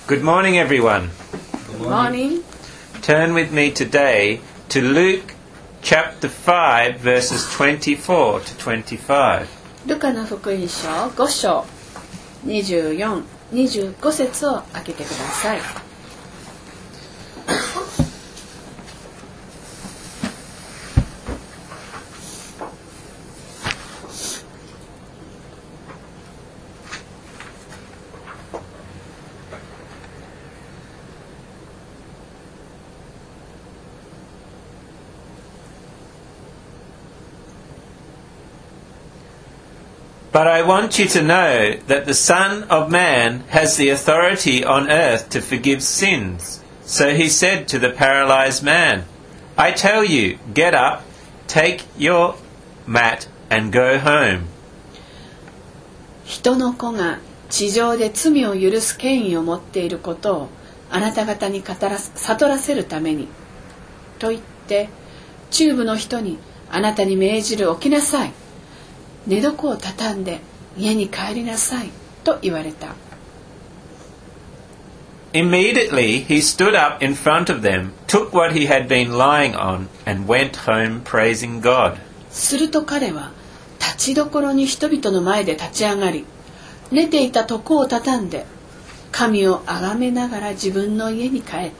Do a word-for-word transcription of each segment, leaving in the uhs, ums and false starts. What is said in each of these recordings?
Good morning, everyone. Good morning. Turn with me today to Luke chapter five, verses twenty-four to twenty-five. ルカの福音書ご章にじゅうよん、にじゅうご節を開けてください。 But I want you to know that the Son of Man has the authority on earth to forgive sins. So he said to the paralyzed man, I tell you, get up, take your mat and go home. 人の子が地上で罪を許す権威を持っていることをあなた方に語ら悟らせるためにと言って中部の人にあなたに命じる起きなさい。寝床を畳んで家に帰りなさいと言われた。 Immediately he stood up in front of them, took what he had been lying on, and went home praising God. すると彼は立ちどころに人々の前で立ち上がり、寝ていた床を畳んで神を崇めながら自分の家に帰った。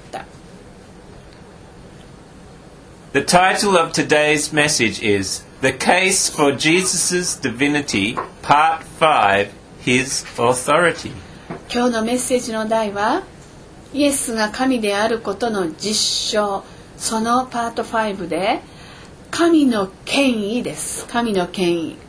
The title of today's message is The Case for Jesus' Divinity, Part five, His Authority. 今日のメッセージの題はイエスが神であることの実証、そのパートごで神の権威です。神の権威。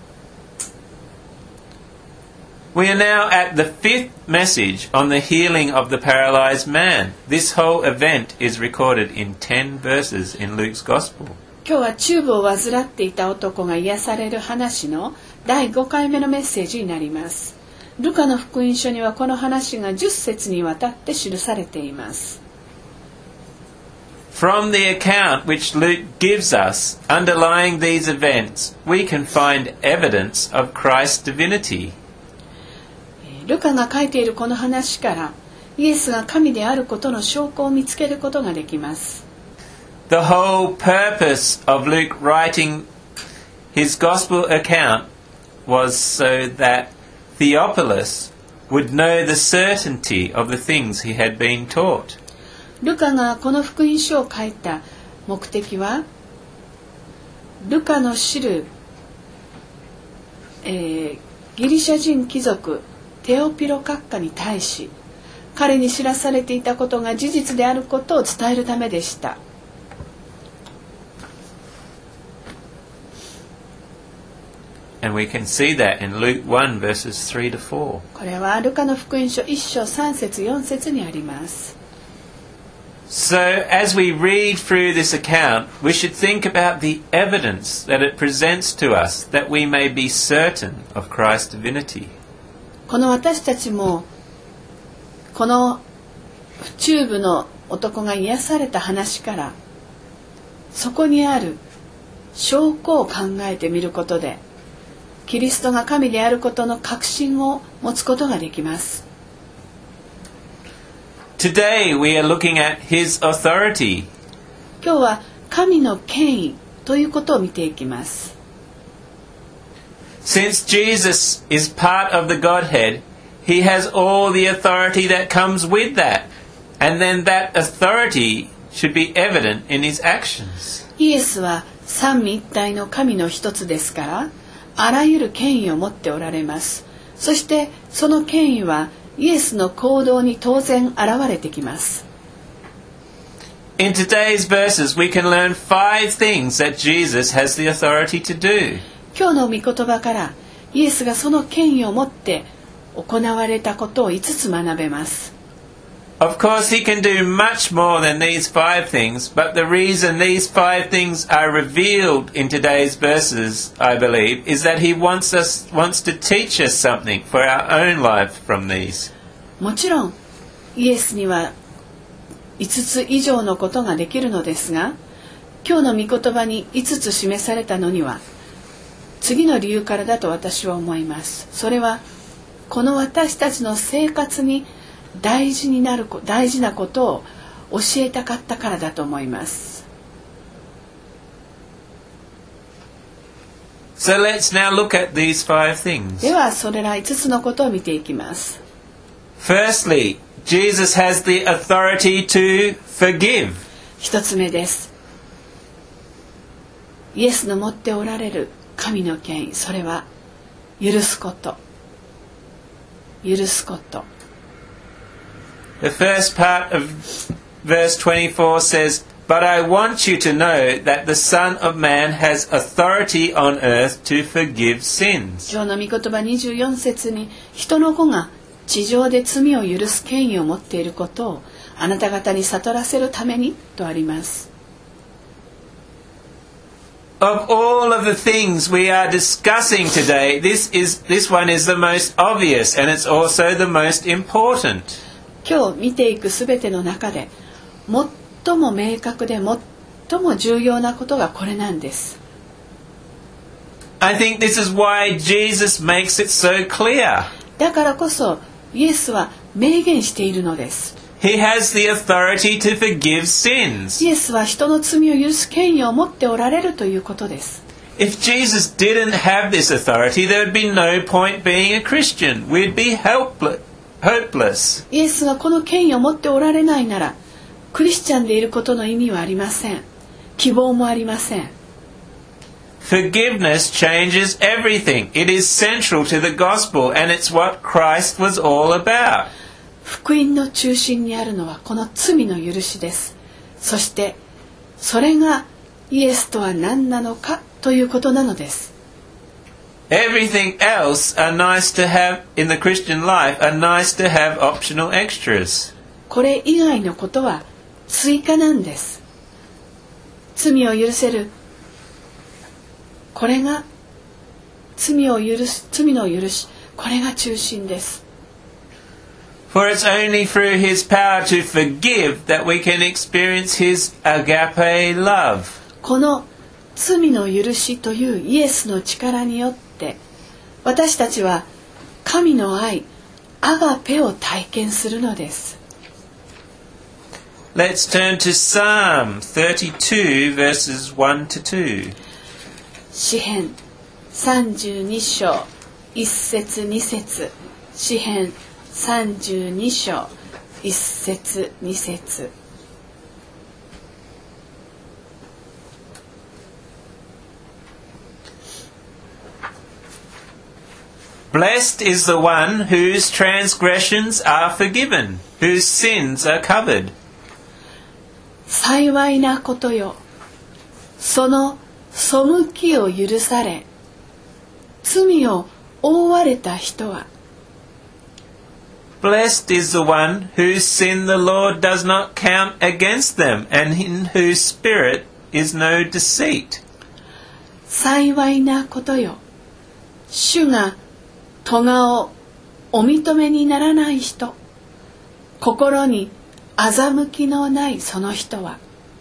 We are now at the fifth message on the healing of the paralyzed man. This whole event is recorded in ten verses in Luke's Gospel. 今日は中部を患っていた男が癒される話のだいごかいめのメッセージになります。ルカの福音書にはこの話がじゅっ節にわたって記されています。 From the account which Luke gives us underlying these events, we can find evidence of Christ's divinity. ルカが書いているこの話からイエスが神であることの証拠を見つけることができます。 The whole purpose of Luke writing his gospel account was so that Theophilus would know the certainty of the things he had been taught. ルカがこの福音書を書いた目的は、ルカの知る、えー、ギリシャ人貴族テオピロ閣下に対し、彼に知らされていたことが事実であることを伝えるためでした。 And we can see that in Luke one verses three to four. これはルカの福音書いっ章さん節よん節にあります。 So as we read through this account, we should think about the evidence that it presents to us that we may be certain of Christ's divinity. この私たちもこの中部の男が癒された話からそこにある証拠を考えてみることでキリストが神であることの確信を持つことができます。 Today we are looking at his authority. 今日は神の権威ということを見ていきます。 Since Jesus is part of the Godhead, he has all the authority that comes with that. And then that authority should be evident in his actions. イエスは三位一体の神の一つですから、あらゆる権威を持っておられます。そしてその権威はイエスの行動に当然現れてきます。 In today's verses, we can learn five things that Jesus has the authority to do. 今日の御言葉からイエスがその権威を持って行われたことをいつつ学べます。 Of course, he can do much more than these five things, but the reason these five things are revealed in today's verses, I believe, is that he wants us wants to teach us something for our own life from these. もちろんイエスにはいつつ以上のことができるのですが、今日の御言葉にいつつ示されたのには次の理由からだと私は思います。それはこの私たちの生活に大事になる大事なことを教えたかったからだと思います。 So let's now look at these five things. ではそれらいつつのことを見ていきます。 Firstly, Jesus has the authority to forgive. 一つ目です。イエスの持っておられる神の権威、それは許すこと。許すこと。 The first part of verse twenty-four says, But I want you to know that the Son of Man has authority on earth to forgive sins. 今日の御言葉にじゅうよん節に、人の子が地上で罪を許す権威を持っていることをあなた方に悟らせるためにとあります。 Of all of the things we are discussing today, this is this one is the most obvious and it's also the most important. 今日見ていくすべての中で最も明確で最も重要なことがこれなんです。 I think this is why Jesus makes it so clear. だからこそイエスは明言しているのです。 He has the authority to forgive sins. イエスは人の罪を許す権威を持っておられるということです。 If Jesus didn't have this authority, there would be no point being a Christian. We'd be helpless, hopeless. イエスがこの権威を持っておられないなら、クリスチャンでいることの意味はありません。希望もありません。 Forgiveness changes everything. It is central to the gospel, and it's what Christ was all about. 福音の中心にあるのはこの罪の許しです。そしてそれがイエスとは何なのかということなのです。 Everything else are nice to have in the Christian life are nice to have optional extras. これ以外のことは追加なんです。罪を許せる、これが罪を許す、罪の許し、これが中心です。 For it's only through His power to forgive that we can experience His agape love. この罪の許しというイエスの力によって私たちは神の愛、アガペを体験するのです。 Let's turn to Psalm thirty-two verses one to two. 詩編さんじゅうに章いっ節に節、詩編さんじゅうに章いっ節に節。 Blessed is the one whose transgressions are forgiven, whose sins are covered. 幸いなことよ、その背きを許され罪を覆われた人は。 Blessed is the one whose sin the Lord does not count against them, and in whose spirit is no deceit. 幸いなことよ、主が咎をお認めにならない人、心に欺きのないその人は。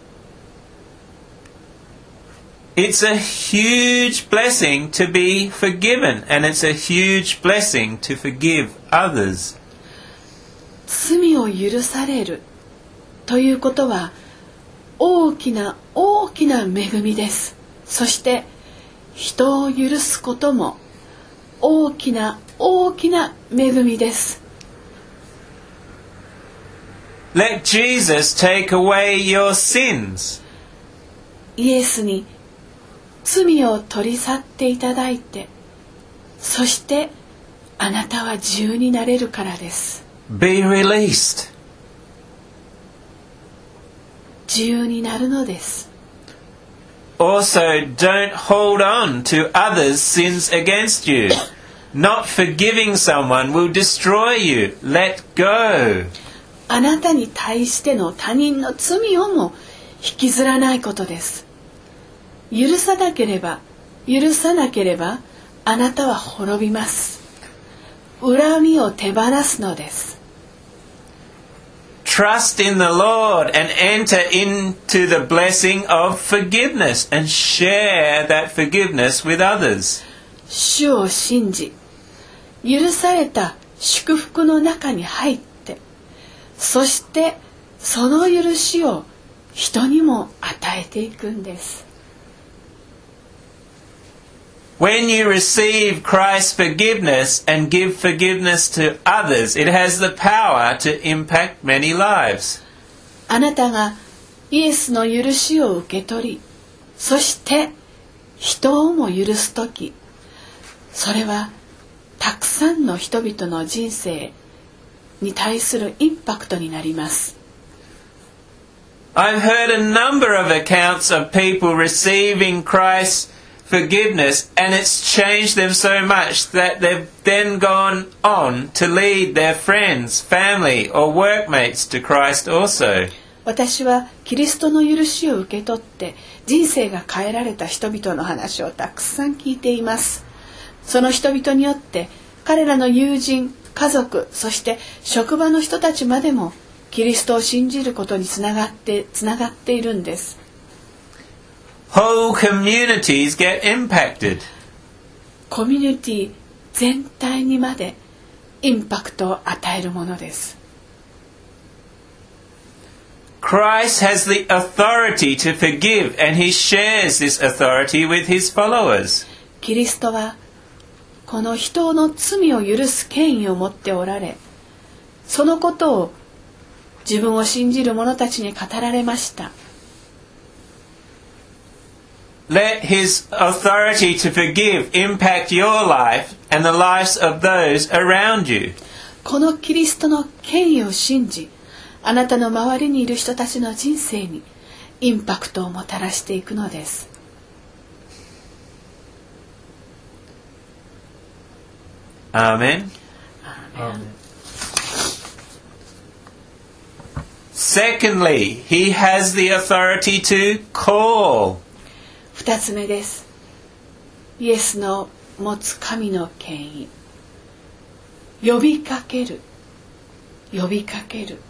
It's a huge blessing to be forgiven, and it's a huge blessing to forgive others. 罪を許されるということは大きな大きな恵みです。そして人を許すことも大きな大きな恵みです。 Let Jesus take away your sins. イエスに罪を取り去っていただいて、そしてあなたは自由になれるからです。 Be released. 自由になるのです。 Also, don't hold on to others' sins against you. Not forgiving someone will destroy you. Let go. あなたに対しての他人の罪をも引きずらないことです。許さなければ、許さなければ、あなたは滅びます。恨みを手放すのです。 Trust in the Lord and enter into the blessing of forgiveness and share that forgiveness with others. 主を信じ、許された祝福の中に入って、 そしてその許しを人にも与えていくんです。 When you receive Christ's forgiveness and give forgiveness to others, it has the power to impact many lives. あなたがイエスの許しを受け取り、そして人をも許すとき、それはたくさんの人々の人生に対するインパクトになります。 I've heard a number of accounts of people receiving Christ's forgiveness, and it's changed them so much that they've then gone on to lead their friends, family, or workmates to Christ also. 私はキリストの許しを受け取って人生が変えられた人々の話をたくさん聞いています。その人々によって彼らの友人、家族、そして職場の人たちまでもキリストを信じることにつながってつながっているんです。 Whole communities get impacted. コミュニティ全体にまでインパクトを与えるものです。 Christ has the authority to forgive, and he shares this authority with his followers. キリストはこの人の罪を許す権威を持っておられ、そのことを自分を信じる者たちに語られました。 Let his authority to forgive impact your life and the lives of those around you. このキリストの権威を信じ、あなたの周りにいる人たちの人生にインパクトをもたらしていくのです。 Amen. Amen. Secondly, he has the authority to call. 二つ目です。イエスの持つ神の権威。呼びかける。呼びかける。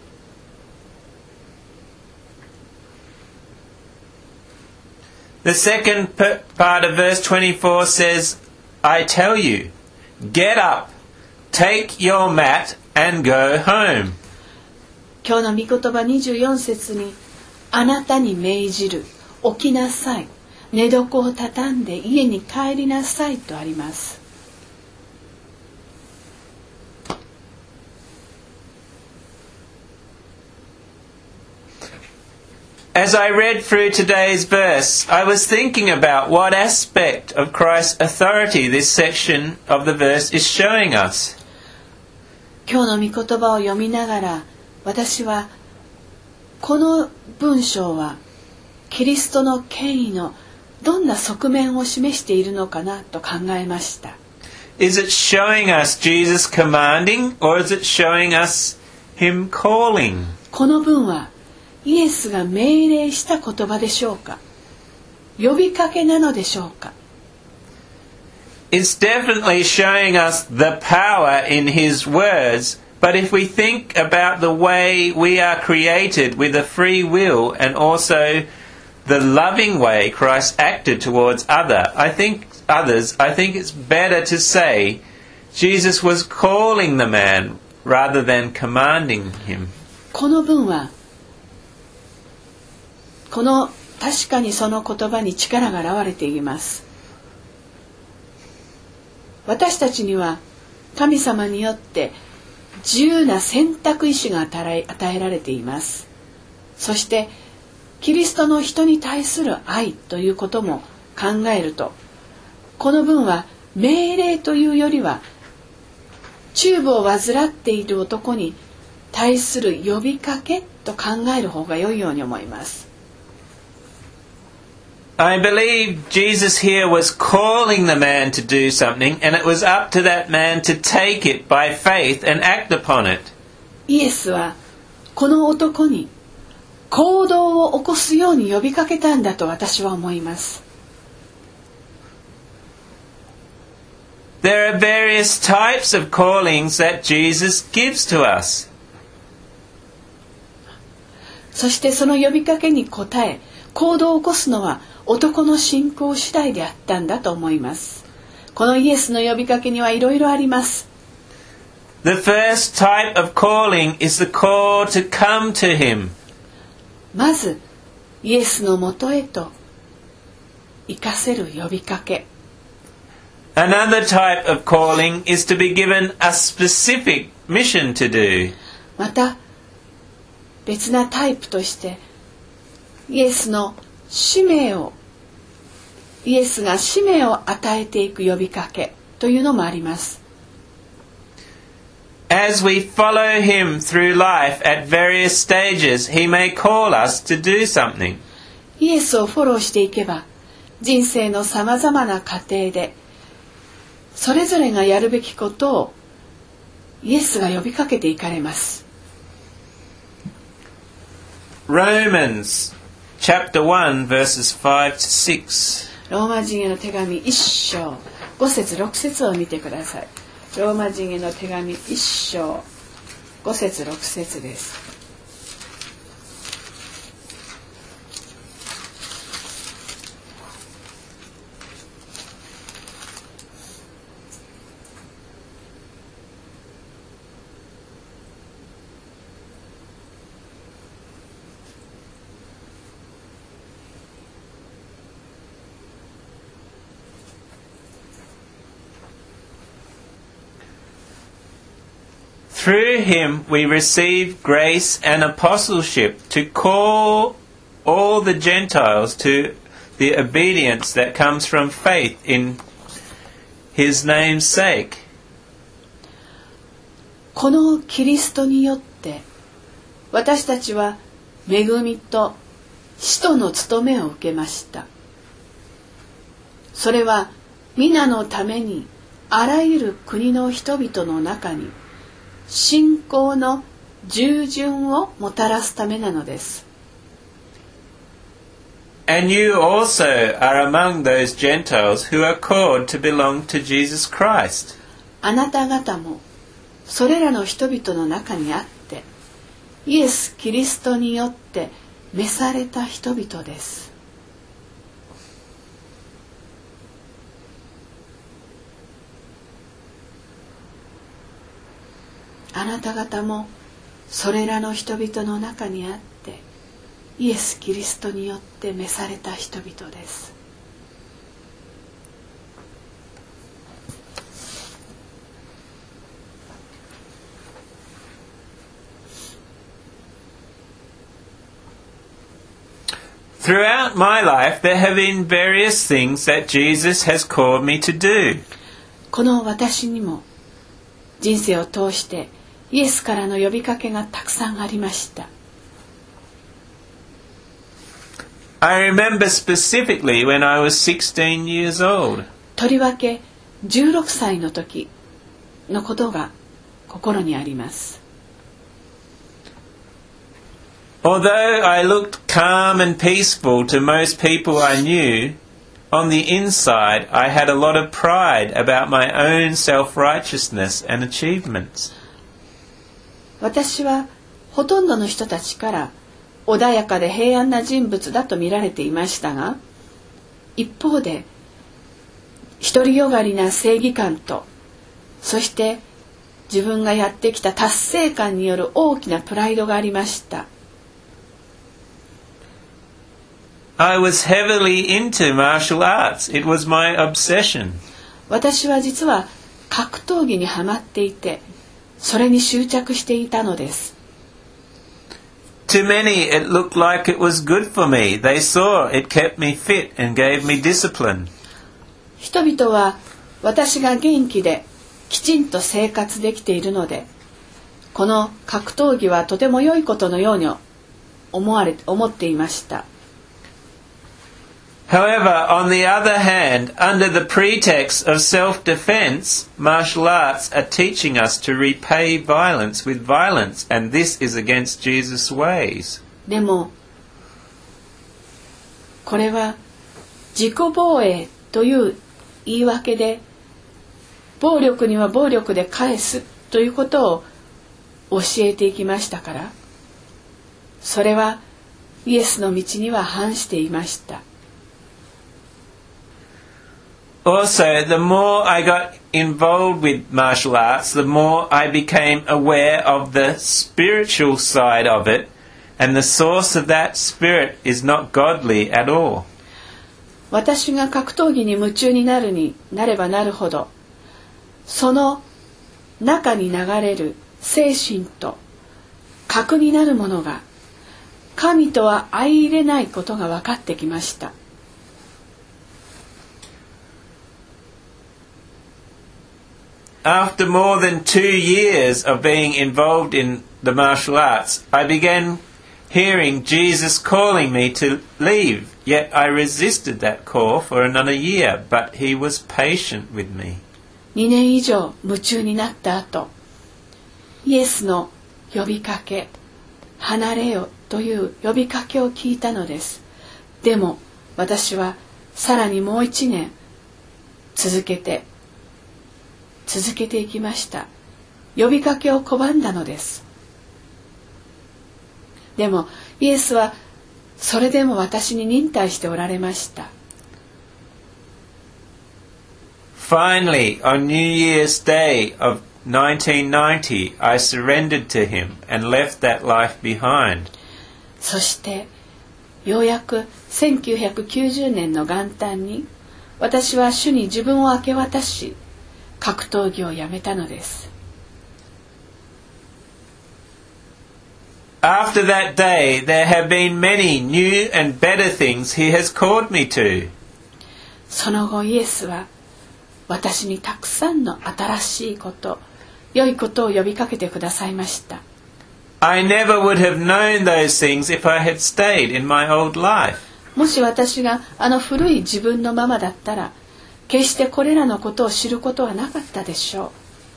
The second part of verse twenty-four says, I tell you, get up, take your mat and go home. 今日の御言葉にじゅうよん節に、あなたに命じる、起きなさい、寝床を畳んで家に帰りなさいとあります。 As I read through today's verse, I was thinking about what aspect of Christ's authority this section of the verse is showing us. 今日の御言葉を読みながら、私はこの文章はキリストの権威のどんな側面を示しているのかなと考えました。 Is it showing us Jesus commanding, or is it showing us him calling? この文はイエスが命令した言葉でしょうか、呼びかけなのでしょうか。 It's definitely showing us the power in his words, but if we think about the way we are created with a free will and also the loving way Christ acted towards other, I think others, I think it's better to say Jesus was calling the man rather than commanding him. この文はこの確かにその言葉に力が現れています。私たちには神様によって自由な選択意志が与えられています。そしてキリストの人に対する愛ということも考えると、この文は命令というよりは中部を患っている男に対する呼びかけと考える方が良いように思います。 I believe Jesus here was calling the man to do something, and it was up to that man to take it by faith and act upon it. イエスはこの男に行動を起こすように呼びかけたんだと私は思います。 There are various types of callings that Jesus gives to us. そしてその呼びかけに応え、行動を起こすのは男の信仰次第であったんだと思います。このイエスの呼びかけにはいろいろあります。 The first type of calling is the call to come to him. まずイエスのもとへと行かせる呼びかけ。 Another type of calling is to be given a specific mission to do. また別なタイプとしてイエスの使命をイエスが使命を与えていく呼びかけというのもあります。 As we follow him through life at various stages, he may call us to do something. イエスをフォローしていけば人生のさまざまな過程でそれぞれがやるべきことをイエスが呼びかけていかれます。 Romans chapter one verses five to six. ローマ人への手紙一章五節六節を見てください。ローマ人への手紙一章五節六節です。 Through him we receive grace and apostleship to call all the Gentiles to the obedience that comes from faith in his name's sake. このキリストによって私たちは恵みと使徒の務めを受けました。それは皆のためにあらゆる国の人々の中に信仰の従順をもたらすためなのです。 And you also are among those Gentiles who are called to belong to Jesus Christ. あなた方もそれらの人々の中にあってイエス・キリストによって召された人々です。あなた方もそれらの人々の中にあってイエス・キリストによって召された人々です。 Throughout my life there have been various things that Jesus has called me to do. この私にも人生を通してイエスからの呼びかけがたくさんありました。 I remember specifically when I was sixteen years old. とりわけじゅうろくさいの時のことが心にあります。 Although I looked calm and peaceful to most people I knew, on the inside I had a lot of pride about my own self-righteousness and achievements. 私はほとんどの人たちから穏やかで平安な人物だと見られていましたが、一方で独りよがりな正義感と、そして自分がやってきた達成感による大きなプライドがありました。 I was heavily into martial arts. It was my obsession. 私は実は格闘技にハマっていて、それに執着していたのです。 To many it looked like it was good for me. They saw it kept me fit and gave me discipline. 人々は私が元気できちんと生活できているので、この格闘技はとても良いことのように思われ思っていました。 However, on the other hand, under the pretext of self-defense, martial arts are teaching us to repay violence with violence, and this is against Jesus' ways. でも、これは自己防衛という言い訳で、暴力には暴力で返すということを教えていきましたから、それはイエスの道には反していました。 Also, the more I got involved with martial arts, the more I became aware of the spiritual side of it, and the source of that spirit is not godly at all. 私が格闘技に夢中になるになればなるほど、その中に流れる精神と核になるものが神とは相入れないことが分かってきました。 After more than two years of being involved in the martial arts, I began hearing Jesus calling me to leave. Yet I resisted that call for another year, but he was patient with me. にねん以上夢中になった後、イエスの呼びかけ、離れよという呼びかけを聞いたのです。でも私はさらにもう一年続けて続けていきました。呼びかけを拒んだのです。でもイエスはそれでも私に忍耐しておられました。 Finally, on New Year's Day of nineteen ninety, I surrendered to him and left that life behind. そしてようやくせんきゅうひゃくきゅうじゅうねんの元旦に私は主に自分を明け渡し、格闘技をやめたのです。 After that day, there have been many new and better things he has called me to. その後イエスは私にたくさんの新しいこと、良いことを呼びかけてくださいました。 I never would have known those things if I had stayed in my old life. もし私があの古い自分のままだったら、決してこれらのことを知ることはなかったでしょう。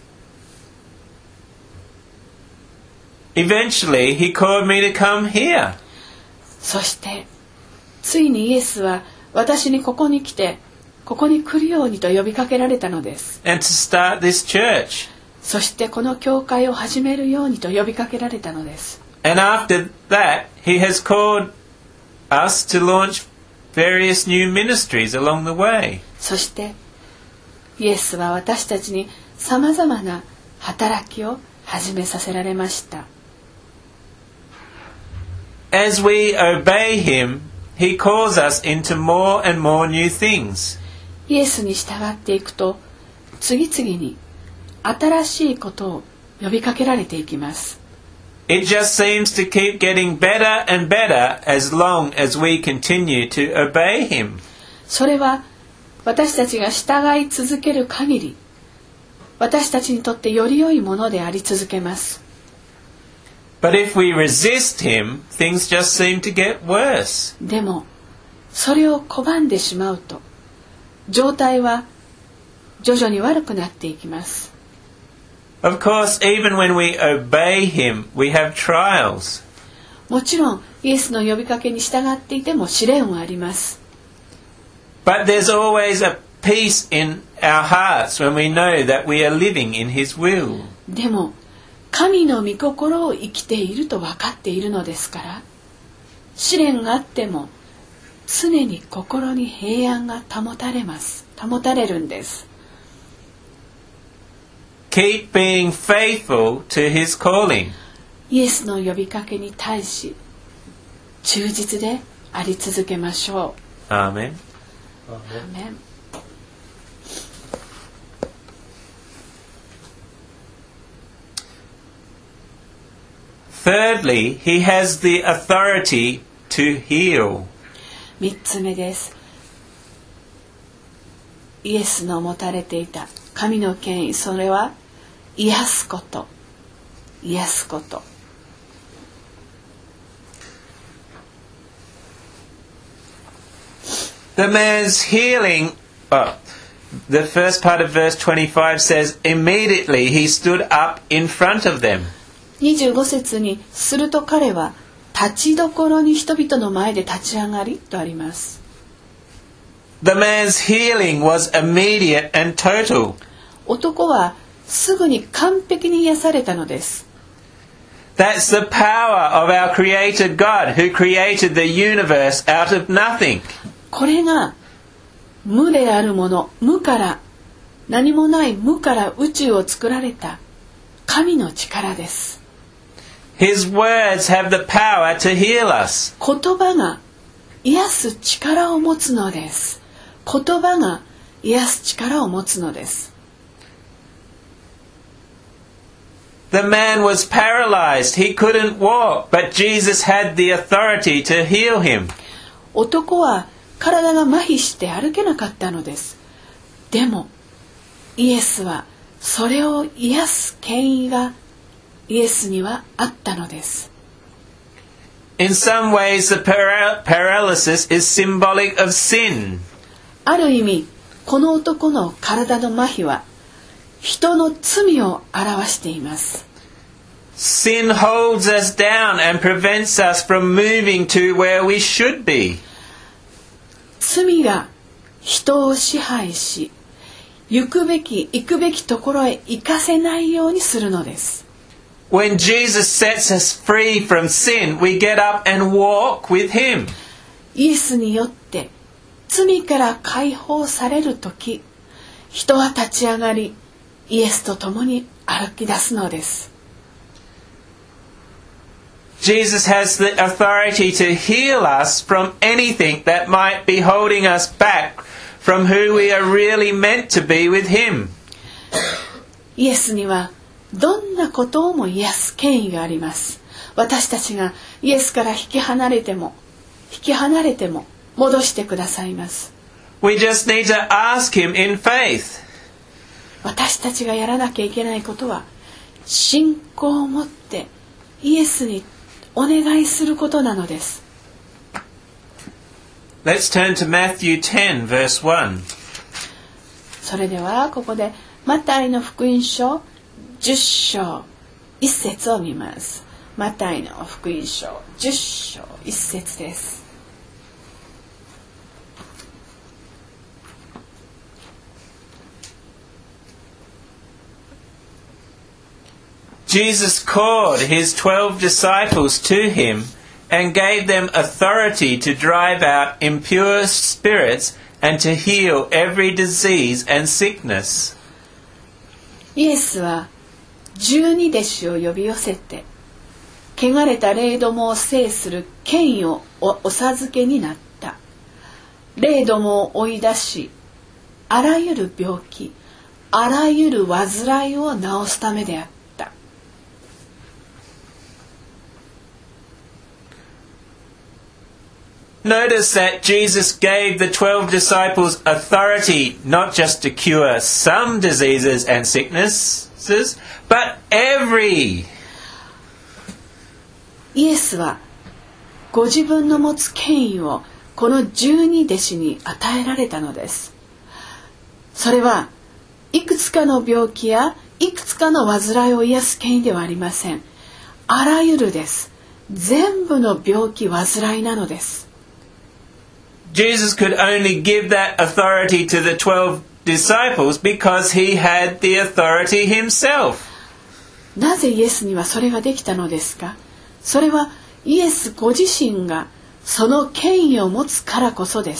Eventually, he called me to come here. そしてついにイエスは私にここに来て、ここに来るようにと呼びかけられたのです。 And to start this church. そしてこの教会を始めるようにと呼びかけられたのです。 And after that, he has called us to launch various new ministries along the way. そしてイエスは私たちにさまざまな働きを始めさせられました。 As we obey him, he calls us into more and more new things. イエスに従っていくと、次々に新しいことを呼びかけられていきます。 It just seems to keep getting better and better as long as we continue to obey him. それは私たちが従い続ける限り、私たちにとってより良いものであり続けます。 But if we resist him, things just seem to get worse. でも、それを拒んでしまうと、状態は徐々に悪くなっていきます。 Of course, even when we obey him, we have trials. もちろん、イエスの呼びかけに従っていても試練はあります。 But there's always a peace in our hearts when we know that we are living in his will. でも、神の御心を生きていると分かっているのですから、試練があっても常に心に平安が保たれます。保たれるんです。 Keep being faithful to his calling. イエスの呼びかけに対し忠実であり続けましょう。 アーメン。 アーメン。 Thirdly, he has the authority to heal. 三つ目です。イエスの持たれていた神の権威、それは癒すこと、癒すこと。 The man's healing, oh, the first part of verse twenty-five says, immediately he stood up in front of them. にじゅうご節に、すると彼は立ちどころに人々の前で立ち上がりとあります。 The man's healing was immediate and total. 男はすぐに完璧に癒されたのです。 That's the power of our Creator God who created the universe out of nothing. これが無であるもの、無から、何もない無から宇宙を作られた神の力です。 His words have the power to heal us. 言葉が癒す力を持つのです。言葉が癒す力を持つのです。 The man was paralyzed. He couldn't walk, but Jesus had the authority to heal him. 男は体が麻痺して歩けなかったのです。でもイエスはそれを癒す権威がイエスにはあったのです。 In some ways, the para- paralysis is symbolic of sin. ある意味、この男の体の麻痺は人の罪を表しています。 Sin holds us down and prevents us from moving to where we should be. 罪が人を支配し、行くべき行くべきところへ行かせないようにするのです。 When Jesus sets us free from sin, we get up and walk with him. イエスによって罪から解放されるとき、人は立ち上がり、イエスと共に歩き出すのです。 Jesus has the authority to heal us from anything that might be holding us back from who we are really meant to be with him. イエスにはどんなことをも癒す権威があります。私たちがイエスから引き離れても、引き離れても戻してくださいます。 We just need to ask him in faith. 私たちがやらなきゃいけないことは、信仰を持ってイエスにお願いすることなのです。 Let's turn to Matthew ten, verse one. それではここでマタイの福音書じゅっ章いち節を見ます。マタイの福音書じゅっ章いち節です。 Jesus called his twelve disciples to him and gave them authority to drive out impure spirits and to heal every disease and sickness. イエスは十二弟子を呼び寄せて、汚れた霊どもを制する権威を お, お授けになった。霊どもを追い出し、あらゆる病気、あらゆる患いを治すためであった。 Notice that Jesus gave the twelve disciples authority not just to cure some diseases and sicknesses, but every. イエスはご自分の持つ権威をこの十二弟子に与えられたのです。それはいくつかの病気やいくつかの患いを癒す権威ではありません。あらゆるです。全部の病気患いなのです。 Jesus could only give that authority to the twelve disciples because he had the authority himself. なぜイエスにはそれができたのですか？それはイエスご自身がその権威を持つからこそです。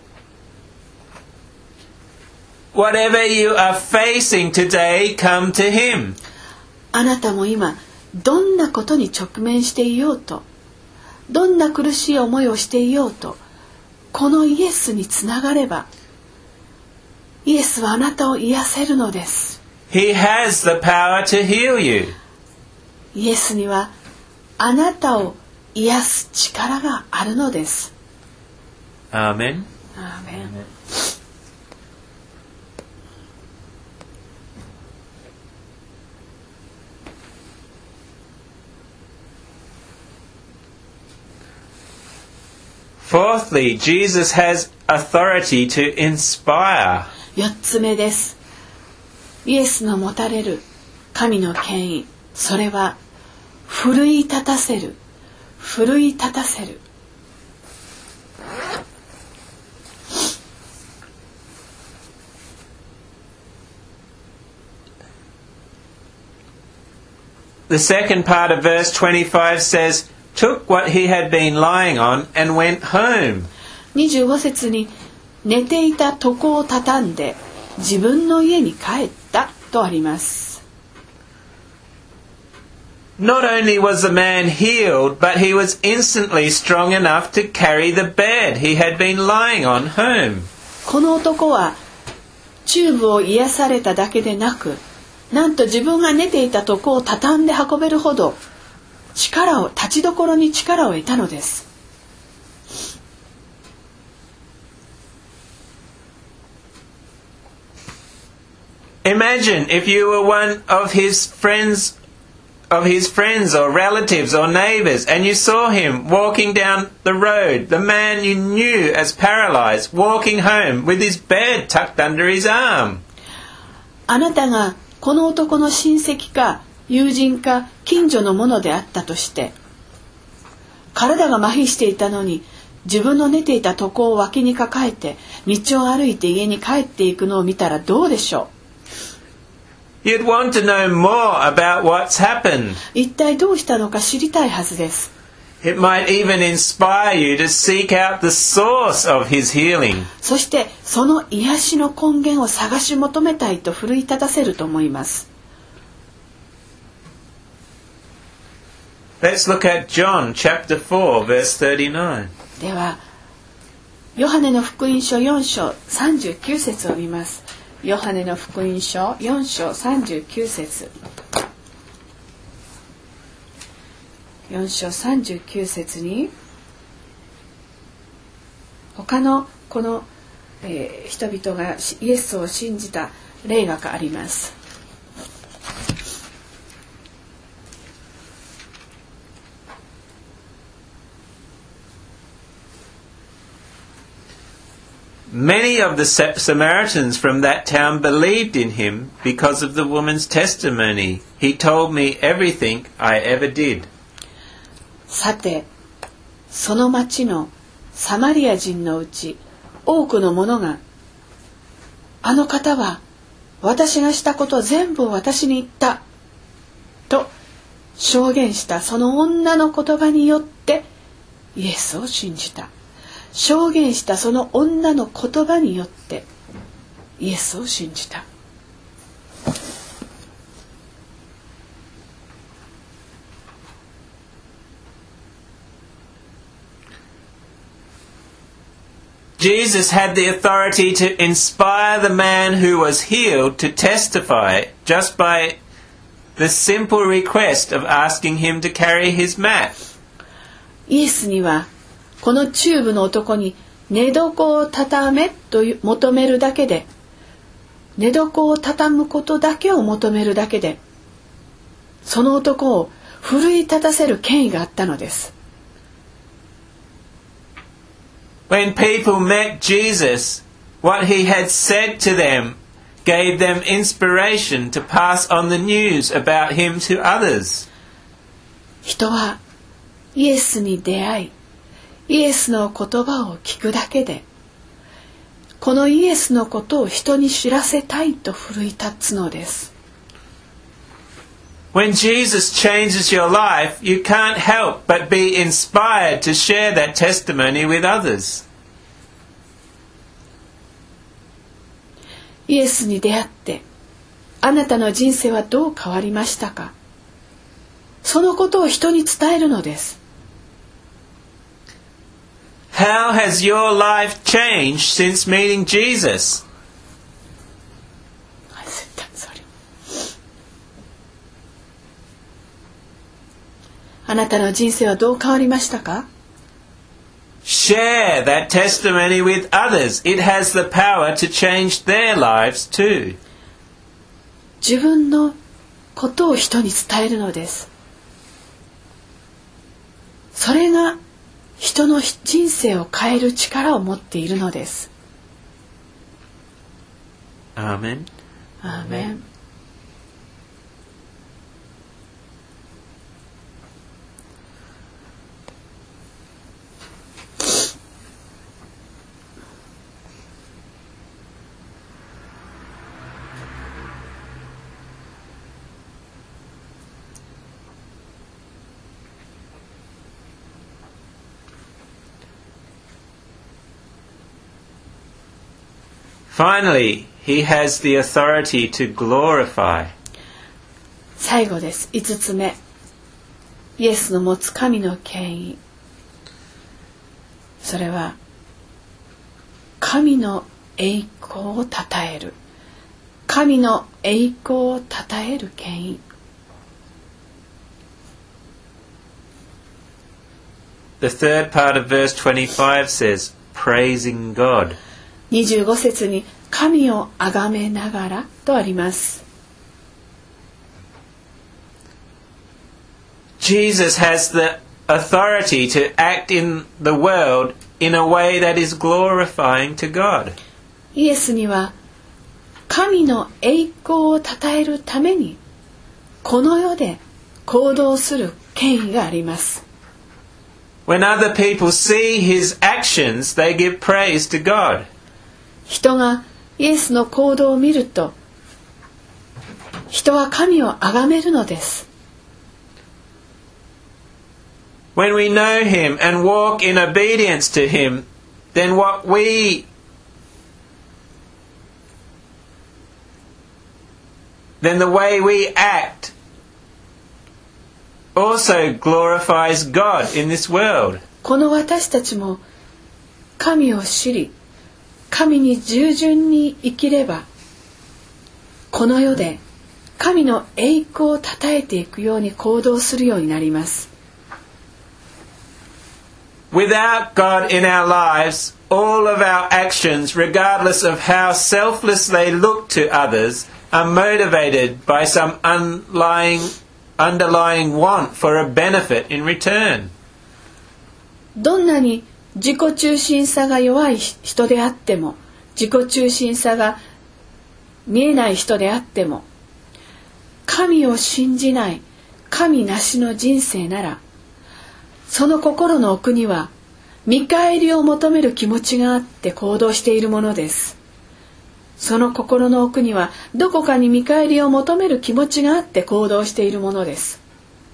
Whatever you are facing today, come to him. あなたも今どんなことに直面していようと、どんな苦しい思いをしていようと、このイエスにつながれば、イエスはあなたを癒せるのです。 He has the power to heal you. イエスにはあなたを癒す力があるのです。 アーメン。 アーメン。 Fourthly, Jesus has authority to inspire. 四つ目です。イエスの持たれる神の権威、それは奮い立たせる、奮い立たせる。 The second part of verse twenty-five says, took what he had been lying on and went home. にじゅうご節に寝ていた床を畳んで自分の家に帰ったとあります。 Not only was the man healed, but he was instantly strong enough to carry the bed he had been lying on home. この男はチューブを癒されただけでなく、なんと自分が寝ていた床を畳んで運べるほど力を立ちどころに力を得たのです。 Imagine if you were one of his friends of his friends or relatives or neighbors, and you saw him walking down the road, the man you knew as paralyzed, walking home with his bed tucked under his arm. あなたがこの男の親戚か友人か近所の者であったとして、体が麻痺していたのに自分の寝ていた床を脇に抱えて道を歩いて家に帰っていくのを見たらどうでしょう。 You'd want to know more about what's happened. 一体どうしたのか知りたいはずです。 It might even inspire you to seek out the source of his healing. そしてその癒しの根源を探し求めたいと奮い立たせると思います。 Let's look at John chapter four verse thirty-nine. ではヨハネの福音書よん章さんじゅうきゅう節を見ます。ヨハネの福音書よん章さんじゅうきゅう節、よん章さんじゅうきゅう節に他のこの、えー、人々がイエスを信じた例があります。 Many of the Samaritans from that town believed in him because of the woman's testimony. He told me everything I ever did. さて、その町のサマリア人のうち多くの者が、あの方は私がしたこと全部を私に言ったと証言したその女の言葉によってイエスを信じた。証言したその女の言葉によってイエスを信じた。 Jesus had the authority to inspire the man who was healed to testify just by the simple request of asking him to carry his mat. イエスにはこのチューブの男に寝床を畳めと求めるだけで、寝床を畳むことだけを求めるだけで、その男を奮い立たせる権威があったのです。 When people met Jesus, what he had said to them gave them inspiration to pass on the news about him to others. 人はイエスに出会い、イエスの言葉を聞くだけで、このイエスのことを人に知らせたいと奮い立つのです。 When Jesus changes your life, you can't help but be inspired to share that testimony with others. イエスに出会って、あなたの人生はどう変わりましたか？そのことを人に伝えるのです。 How has your life changed since meeting Jesus? あなたの人生はどう変わりましたか？ Share that testimony with others. It has the power to change their lives too. 自分のことを人に伝えるのです。それが人の人生を変える力を持っているのです。 アーメン。 アーメン。 Finally, he has the authority to glorify. 最後です。いつつめ。イエスの持つ神の権威。それは神の栄光をたたえる。神の栄光をたたえる権威。 The third part of verse twenty-five says, praising God. にじゅうご節に神をあがめながらとあります。 Jesus has the authority to act in the world in a way that is glorifying to God. イエスには神の栄光をたたえるためにこの世で行動する権威があります。 When other people see his actions, they give praise to God. 人がイエスの行動を見ると、人は神をあがめるのです。 When we know him and walk in obedience to him, then what we then the way we act also glorifies God in this world. この私たちも神を知り、神に従順に生きれば、この世で神の栄光をたたえていくように行動するようになります。 Without God in our lives, all of our actions, regardless of how selfless they look to others, are motivated by some underlying, underlying want for a benefit in return. どんなに自己中心さが弱い人であっても、自己中心さが見えない人であっても、神を信じない神なしの人生なら、その心の奥には見返りを求める気持ちがあって行動しているものです。その心の奥にはどこかに見返りを求める気持ちがあって行動しているものです。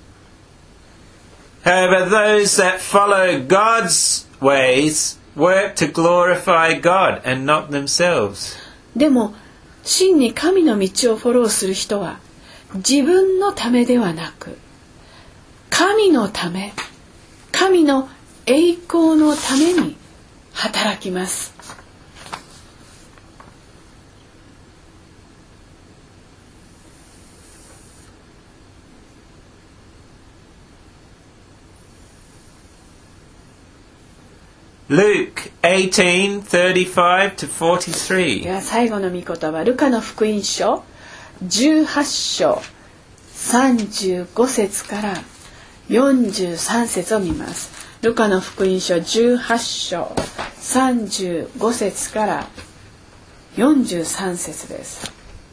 However, those that follow God's ways work to glorify God and not themselves. でも真に神の道をフォローする人は自分のためではなく、神のため、神の栄光のために働きます。 Luke eighteen thirty-five to forty-three. では最後の御言葉、ルカの福音書じゅうはち章さんじゅうご節からよんじゅうさん節を見ます。ルカの福音書じゅうはち章さんじゅうご節からよんじゅうさん節です。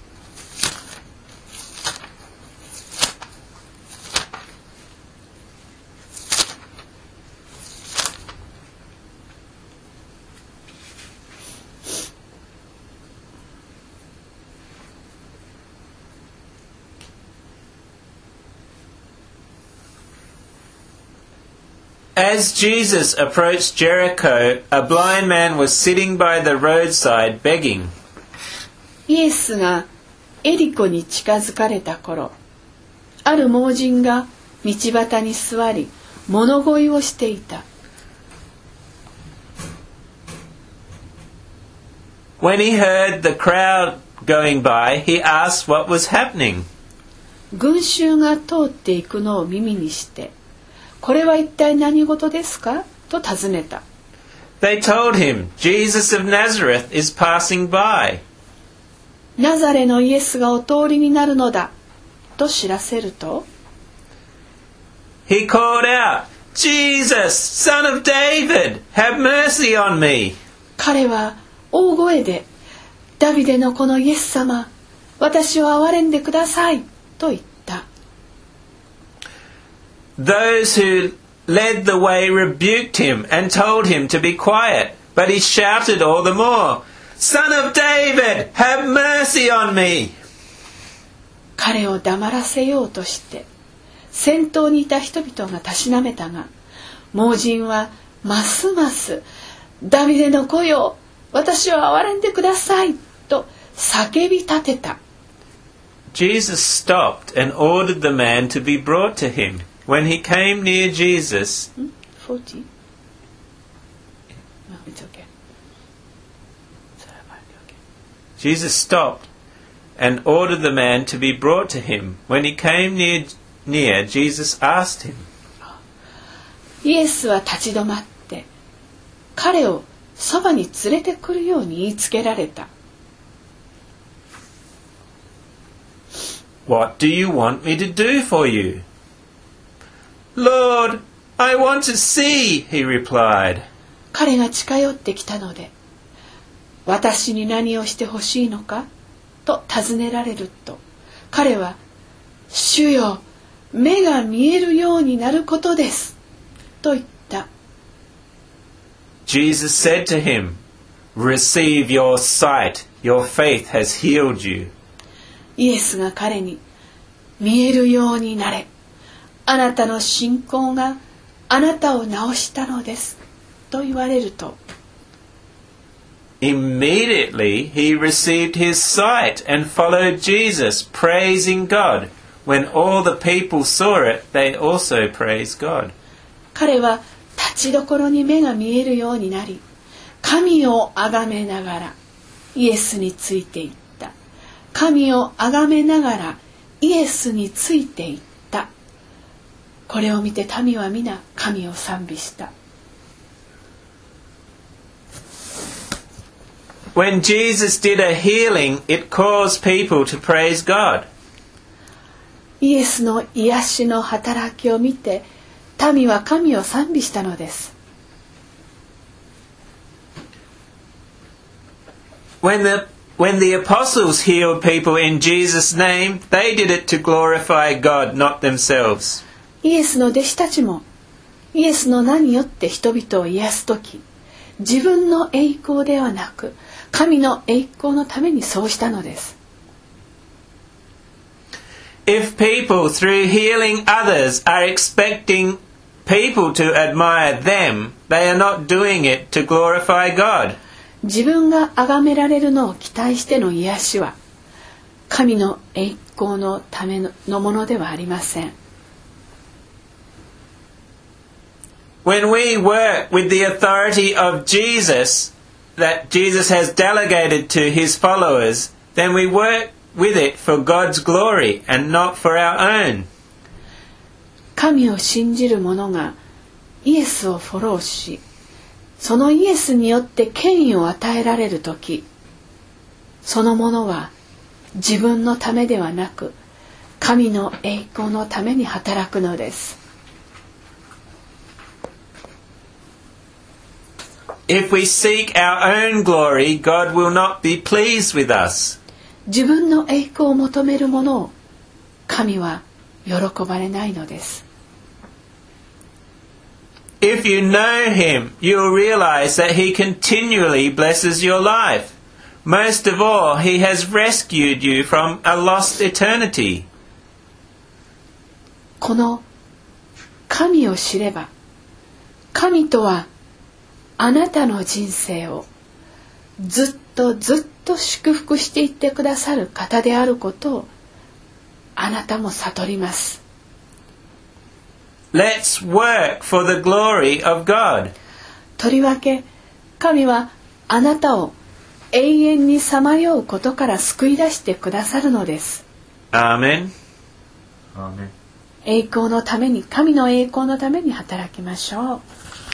As Jesus approached Jericho, a blind man was sitting by the roadside begging. イエスがエリコに近づかれた頃、ある盲人が道端に座り、物乞いをしていた。 When he heard the crowd going by, he asked what was happening. 群衆が通っていくのを耳にして、これは一体何事ですかと尋ねた。 They told him, Jesus of Nazareth is passing by. ナザレのイエスがお通りになるのだと知らせると、 He called out, Jesus, son of David, have mercy on me. 彼は大声で、ダビデの子のイエス様、私を憐れんでくださいと言った。 Those who led the way rebuked him and told him to be quiet, but he shouted all the more, Son of David, have mercy on me. 彼を黙らせようとして先頭にいた人々がたしなめたが、盲人はますますダビデの子よ、 私を憐れんでくださいと叫び立てた。 Jesus stopped and ordered the man to be brought to him. When he came near Jesus, forty? No, it's okay. Jesus stopped and ordered the man to be brought to him. When he came near, near, Jesus asked him. イエスは立ち止まって彼をそばに連れてくるように言いつけられた。 What do you want me to do for you? Lord, I want to see, he replied. 彼が近寄ってきたので、私に何をしてほしいのかと尋ねられると、彼は、主よ、目が見えるようになることです、と言った。 Jesus said to him, Receive your sight, your faith has healed you. イエスが彼に、見えるようになれ。あなたの信仰があなたを治したのです。と言われると。 Immediately he received his sight and followed Jesus, praising God. When all the people saw it, they also praised God. 彼は立ちどころに目が見えるようになり、神をあがめながらイエスについていった。神をあがめながらイエスについていった。これを見て民は皆神を賛美した。 When Jesus did a healing, it caused people to praise God. イエスの癒しの働きを見て、民は神を賛美したのです。 When the when the apostles healed people in Jesus' name, they did it to glorify God, not themselves. イエスの弟子たちも、イエスの名によって人々を癒すとき、自分の栄光ではなく、神の栄光のためにそうしたのです。 If people, through healing others, are expecting people to admire them, they are not doing it to glorify God. 自分が崇められるのを期待しての癒しは、神の栄光のためのものではありません。 When we work with the authority of Jesus, that Jesus has delegated to his followers, then we work with it for God's glory and not for our own. 神を信じる者がイエスをフォローし、そのイエスによって権威を与えられるとき、その者は自分のためではなく、神の栄光のために働くのです。 If we seek our own glory, God will not be pleased with us. 自分の栄光を求める者を神は喜ばれないのです。 If you know him, you'll realize that he continually blesses your life. Most of all, he has rescued you from a lost eternity. この神を知れば、神とはあなたの人生をずっとずっと祝福していってくださる方であることをあなたも悟ります。 Let's work for the glory of God. とりわけ神はあなたを永遠にさまようことから救い出してくださるのです。 Amen. Amen. 栄光のために、神の栄光のために働きましょう。